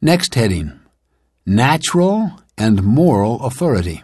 Next heading, Natural and Moral Authority.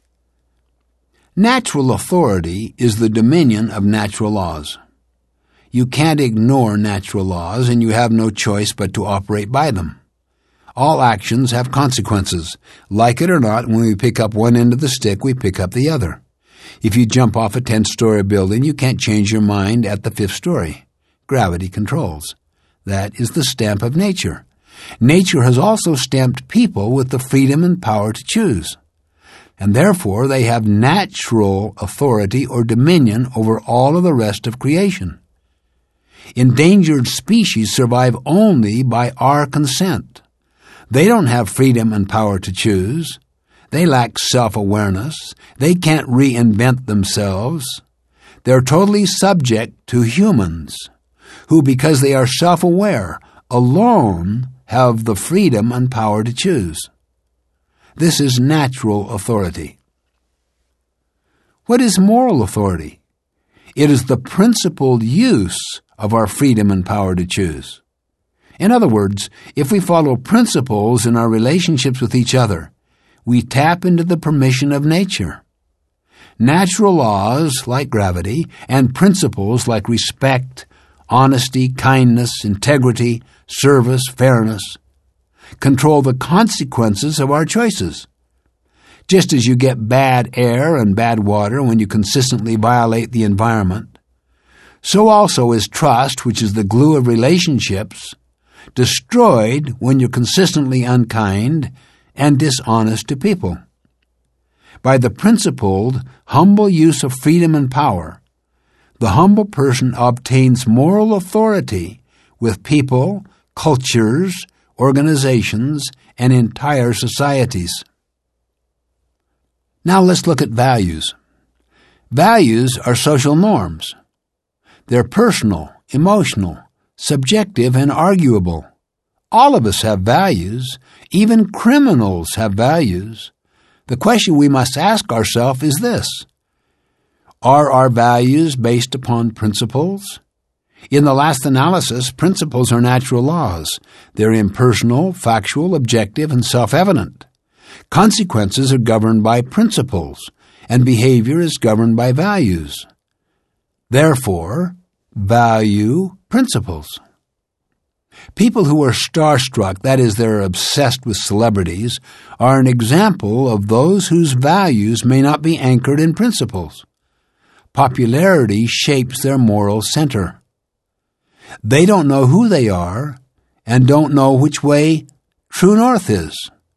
Natural authority is the dominion of natural laws. You can't ignore natural laws, and you have no choice but to operate by them. All actions have consequences. Like it or not, when we pick up one end of the stick, we pick up the other. If you jump off a 10-story building, you can't change your mind at the 5th story. Gravity controls. That is the stamp of nature. Nature has also stamped people with the freedom and power to choose. And therefore, they have natural authority or dominion over all of the rest of creation. Endangered species survive only by our consent. They don't have freedom and power to choose. They lack self-awareness. They can't reinvent themselves. They're totally subject to humans, who, because they are self-aware, alone have the freedom and power to choose. This is natural authority. What is moral authority? It is the principled use of our freedom and power to choose. In other words, if we follow principles in our relationships with each other, we tap into the permission of nature. Natural laws, like gravity, and principles like respect, honesty, kindness, integrity, service, fairness, control the consequences of our choices. Just as you get bad air and bad water when you consistently violate the environment, so also is trust, which is the glue of relationships, destroyed when you're consistently unkind and dishonest to people. By the principled, humble use of freedom and power, the humble person obtains moral authority with people, cultures, organizations, and entire societies. Now let's look at values. Values are social norms. They're personal, emotional, subjective, and arguable. All of us have values. Even criminals have values. The question we must ask ourselves is this: are our values based upon principles? In the last analysis, principles are natural laws. They're impersonal, factual, objective, and self-evident. Consequences are governed by principles, and behavior is governed by values. Therefore, value principles. People who are starstruck, that is, they're obsessed with celebrities, are an example of those whose values may not be anchored in principles. Popularity shapes their moral center. They don't know who they are and don't know which way true north is.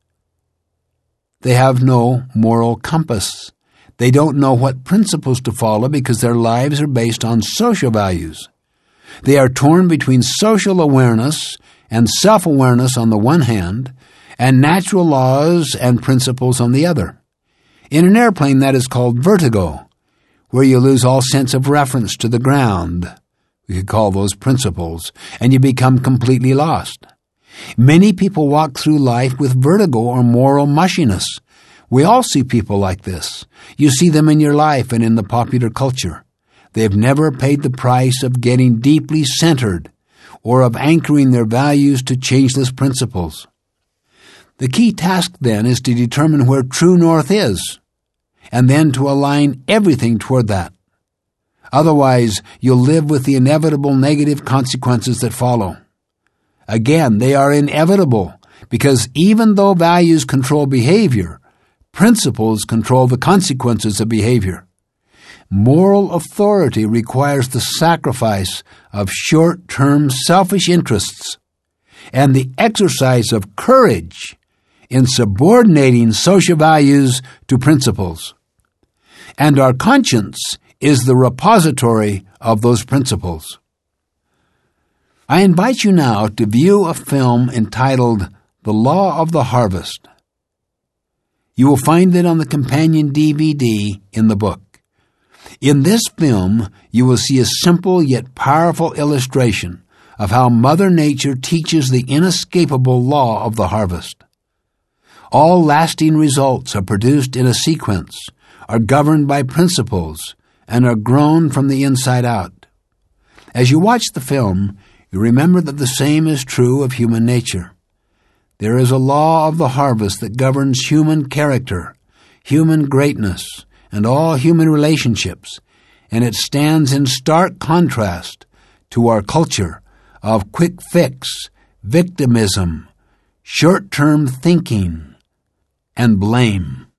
They have no moral compass. They don't know what principles to follow because their lives are based on social values. They are torn between social awareness and self-awareness on the one hand, and natural laws and principles on the other. In an airplane, that is called vertigo, where you lose all sense of reference to the ground. We could call those principles, and you become completely lost. Many people walk through life with vertigo or moral mushiness. We all see people like this. You see them in your life and in the popular culture. They've never paid the price of getting deeply centered or of anchoring their values to changeless principles. The key task then is to determine where true north is, and then to align everything toward that. Otherwise, you'll live with the inevitable negative consequences that follow. Again, they are inevitable because even though values control behavior, principles control the consequences of behavior. Moral authority requires the sacrifice of short-term selfish interests and the exercise of courage in subordinating social values to principles. And our conscience is the repository of those principles. I invite you now to view a film entitled The Law of the Harvest. You will find it on the companion DVD in the book. In this film, you will see a simple yet powerful illustration of how Mother Nature teaches the inescapable law of the harvest. All lasting results are produced in a sequence, are governed by principles, and are grown from the inside out. As you watch the film, you remember that the same is true of human nature. There is a law of the harvest that governs human character, human greatness, and all human relationships, and it stands in stark contrast to our culture of quick fix, victimism, short-term thinking, and blame.